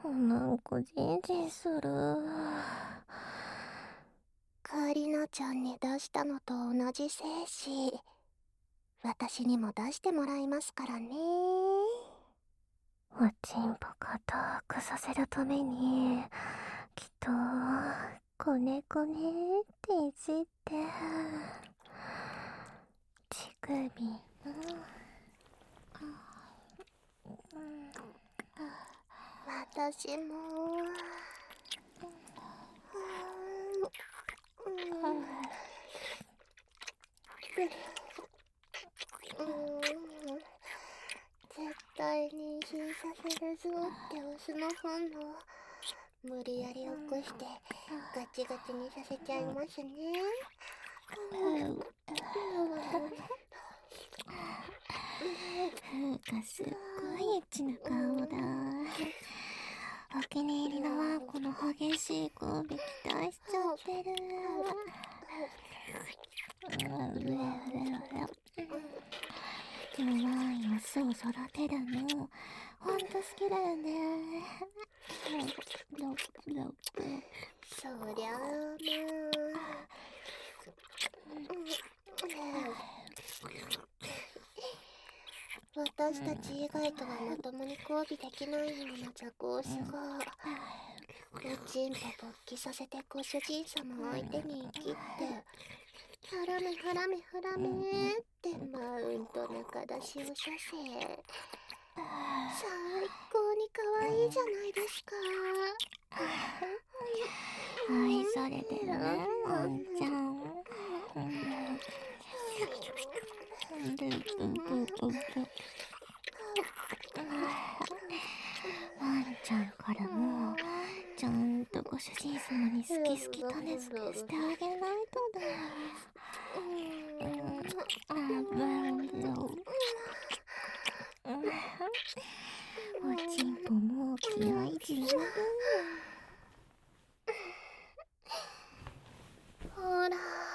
なんかジンジンする。 カリナちゃんに出したのと同じ精子、私にも出してもらいますからね。 おちんぽ硬くさせるためにきっとこねこねっていじって乳首私も絶対妊娠させるぞってオスの本能無理やり起こしてガチガチにさせちゃいますね。 ふうかすっごいエッチな顔だ。お気に入りのワンコの激しい交尾期待しちゃってる。でもワンや巣を育てるのほんと好きだよね。 そりゃあ私たち以外とはまともに交尾できないような雑魚オスがおちんぽ勃起させてご主人様相手に生きってハラメハラメハラメってマウント中出しをさせ最高に可愛いじゃないですか。 愛されてるねワンちゃん。ワンちゃんからもちゃんとご主人様に好き好き種付けしてあげないとだ。おちんぽも気合い十分。 ほら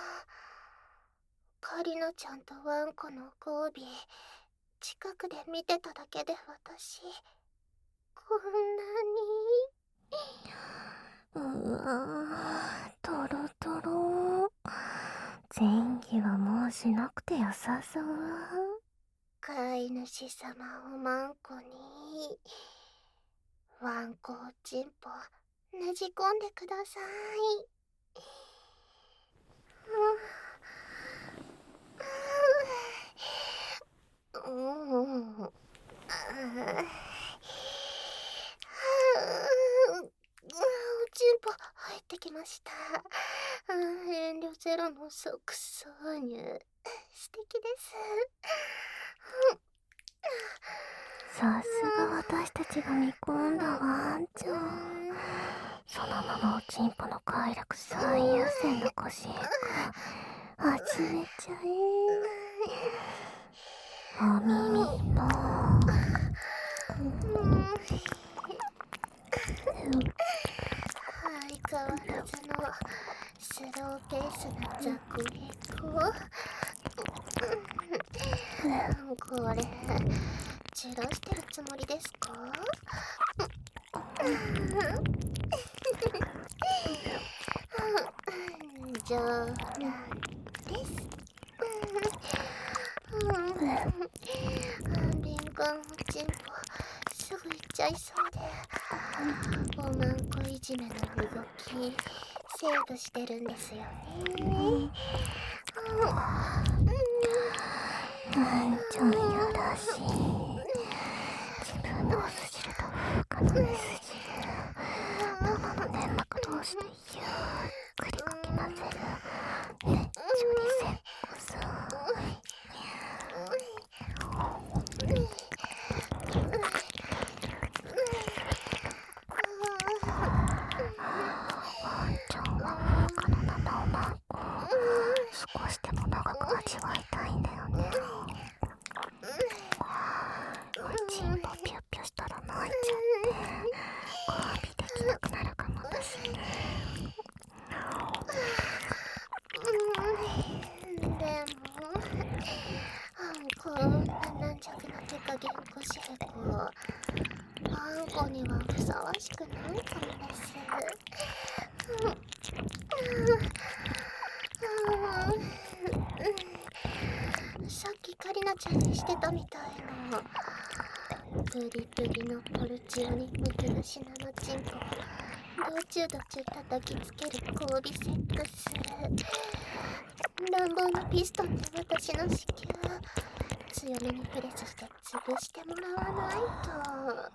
カリナちゃんとワンコの交尾近くで見てただけで私こんなにうわー、トロトロ。前儀はもうしなくてよさそう。 飼い主様をマンコにワンコおちんぽねじ込んでください。おちんぽ入ってきました。遠慮ゼロの即挿入素敵です。 さすが私たちが見込んだワンちゃん。そのままおちんぽの快楽最優先のご飼育始めちゃえ。お耳も相変わらずのスローペースなザクエコ。これ散らしてるつもりですか？冗談です。敏感おちんぽすぐ行っちゃいそうでおまんこいじめの動きセーブしてるんですよね。 ワンちゃんやらしい。自分のお筋と風化の根筋玉の粘膜同士でゆっくりかき混ぜるねっちょりせっこさ。ワンちゃんは風化の生おまんこ少しでも長く味わいたいんだよね。おちんぽピュッピュしたら泣いちゃって交尾できなくなるかもだしね。 でもこんな軟弱な手加減こしへこあんこにはふさわしくないからです。さっきカリナちゃんにしてたみたいなプリプリのポルチオにむき虫なのチンコドチュドチュ叩きつける交尾セックス、乱暴なピストンで私の子宮強めにプレスして潰してもらわないと。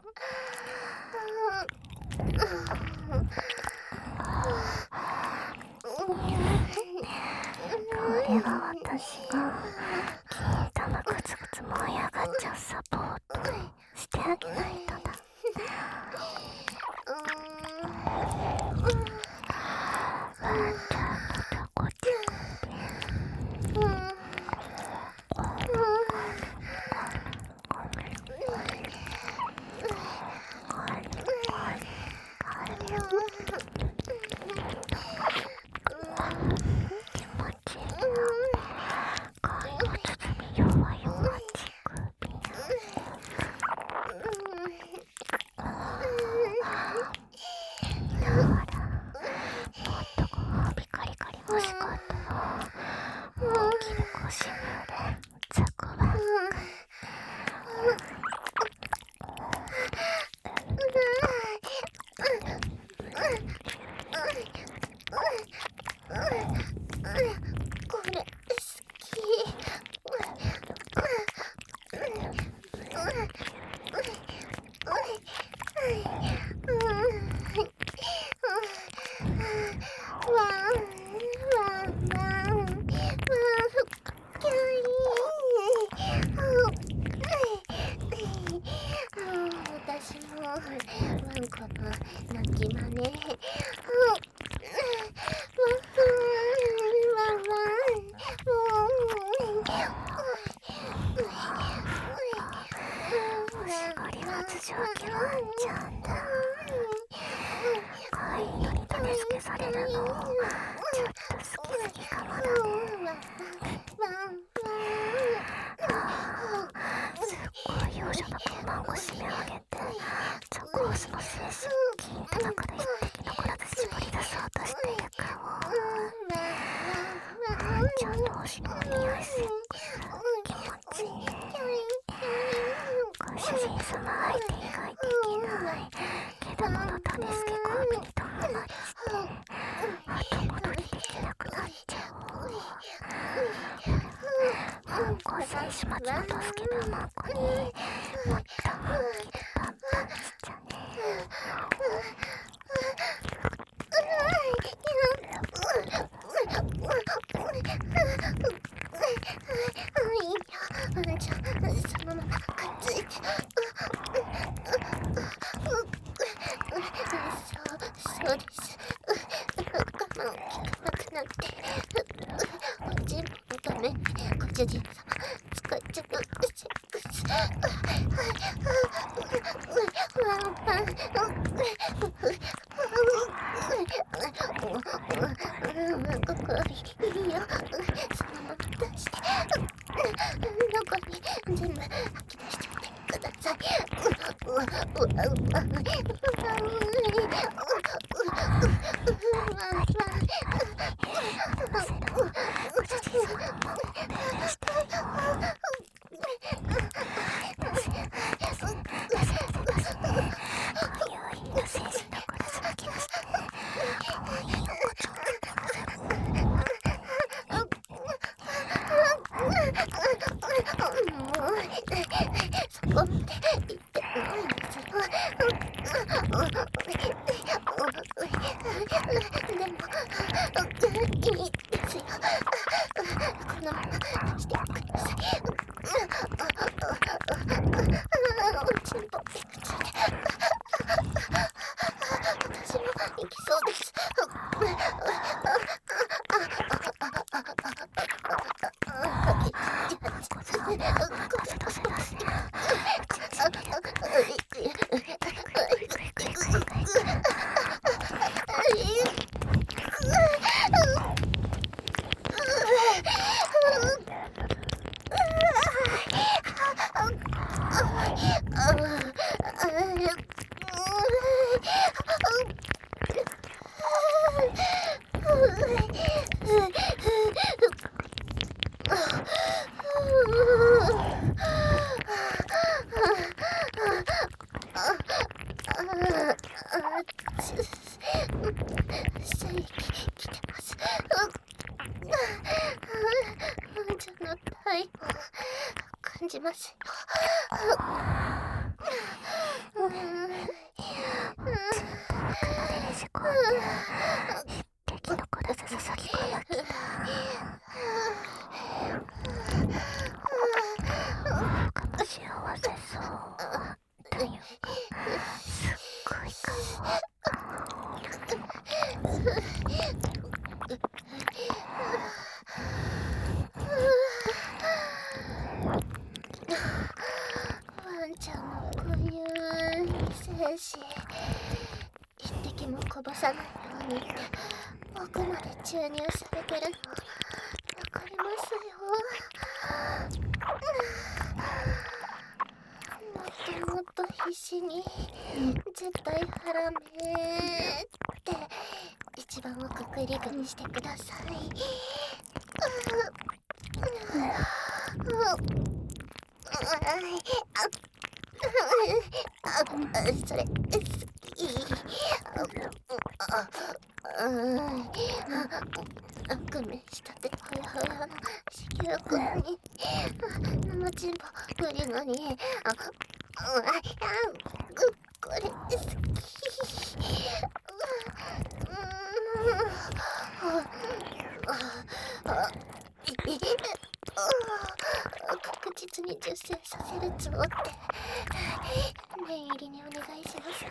これは私が金玉グツグツ燃え上がっちゃうサポートしてあげないとだ。 精子一滴もこぼさないようにって奥まで注入されてるのわかりますよ。もっと必死に絶対ハラメって一番奥クリグにしてください。それ好き。工面したてほやほやの子宮口に生チンポグリグリこれ好き。確実に受精させるつもって念入りにお願いしますね。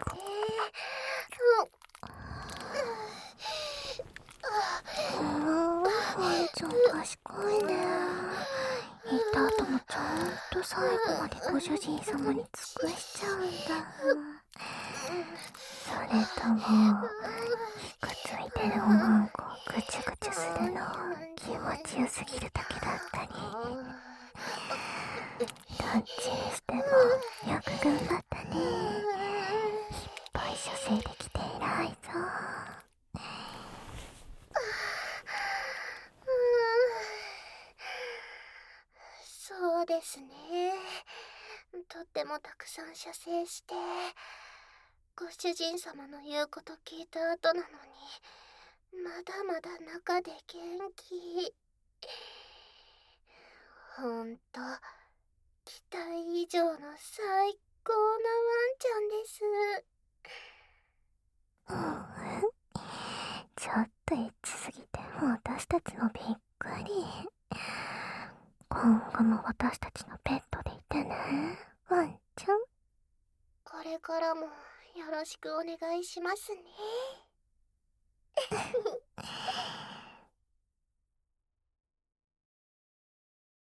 ワンちゃん賢いね。行った後もちゃんと最後までご主人様に尽くしちゃうんだ。それともくっついてるおまんこをぐちゅぐちゅするの気持ちよすぎるだけだったり、どっちにしてもよく頑張ったね。いっぱい射精できて偉いぞ。 そうですね。とってもたくさん射精してご主人様の言うこと聞いた後なのにまだまだ中で元気。ほんと期待以上の最高なワンちゃんです。 ちょっとエッチすぎて私たちもびっくり。今後も私たちのペットでいてね、ワンちゃん。 これからもよろしくお願いしますね。